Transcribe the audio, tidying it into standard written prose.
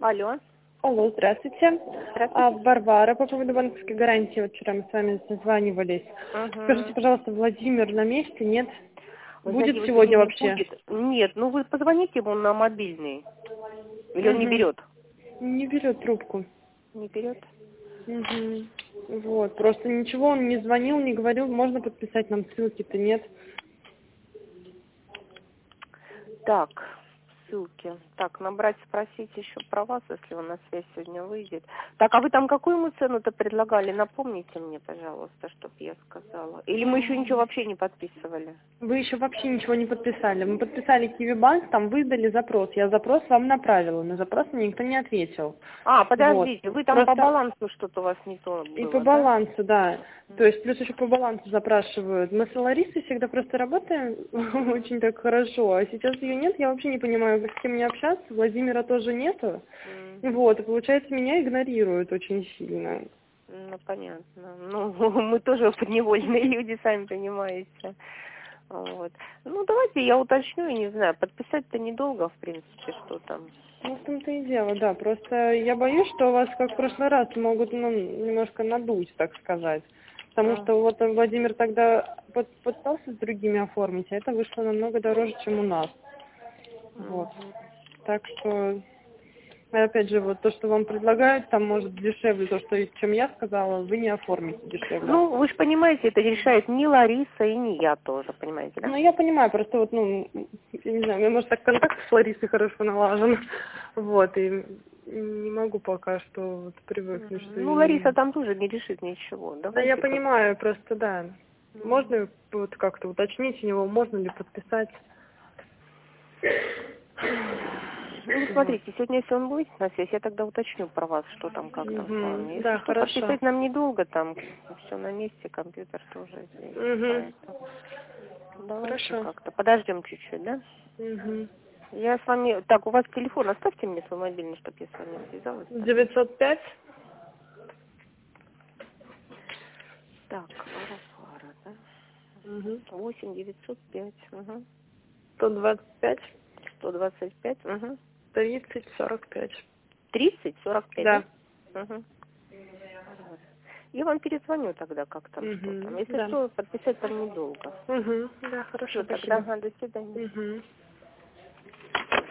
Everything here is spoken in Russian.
Алло. Алло, здравствуйте. Здравствуйте. Варвара, по поводу банковской гарантии. Вот вчера мы с вами созванивались. Скажите, Угу. пожалуйста, Владимир на месте, нет? Вы знаете, Будет его сегодня сегодня не вообще? будет. Нет, ну вы позвоните ему на мобильный. Или он не Угу. берет? Не берет трубку. Не берет. Угу. Вот, просто ничего он не звонил, не говорил, можно подписать нам ссылки-то, нет? Так, ссылки. Так, набрать, спросить еще про вас, если он на связь сегодня выйдет. Так, а вы там какую ему цену-то предлагали? Напомните мне, пожалуйста, чтобы я сказала. Или мы еще ничего вообще не подписывали? Вы еще вообще ничего не подписали. Мы подписали Киви-банк, там выдали запрос. Я запрос вам направила, на запрос мне никто не ответил. А, Вот. подождите, вы там по Просто балансу что-то у вас не то и по было, да? балансу, да. То есть плюс еще по балансу запрашивают. Мы с Ларисой всегда просто работаем очень так хорошо, а сейчас ее нет, я вообще не понимаю, с кем мне общаться, Владимира тоже нету. Вот, и получается, меня игнорируют очень сильно. Ну, понятно. Ну, мы тоже подневольные люди, сами понимаете. Вот. Ну, давайте я уточню, я не знаю, подписать-то недолго, в принципе, что там. Ну, в том-то и дело, да. Просто я боюсь, что вас, как в прошлый раз, могут немножко надуть, так сказать. Потому А. что вот Владимир тогда пытался с другими оформить, а это вышло намного дороже, чем у нас. Вот. Мгм. Так что, опять же, вот то, что вам предлагают, там может дешевле то, что, чем я сказала, вы не оформите дешевле. Ну, вы же понимаете, это решает не Лариса и не я тоже, понимаете, да? Ну, я понимаю, просто вот, я не знаю, у меня, может, так контакт с Ларисой хорошо налажен. Вот, и не могу пока что вот привыкнуть, что... Ну, Лариса там тоже не решит ничего. Да, я Давайте как. понимаю, просто, да. Можно вот как-то уточнить у него, можно ли подписать? Ну, Вот. смотрите, сегодня, если он будет на связь, я тогда уточню про вас, что там, как там с вами. Если Да, что, хорошо. подписать нам недолго, там все на месте, компьютер тоже здесь. Поэтому давайте Хорошо. как-то подождем чуть-чуть, да? Я с вами... Так, у вас телефон, оставьте мне свой мобильный, чтобы я с вами связалась, пожалуйста. 905 Так, Варвара, да? 8 905, 125 125, 30 45. 30 45, Да. да? Угу. Я вам перезвоню тогда, как там, что там. Если Да. что, подписать там недолго. Да, хорошо, Все, тогда, спасибо. ага, до свидания.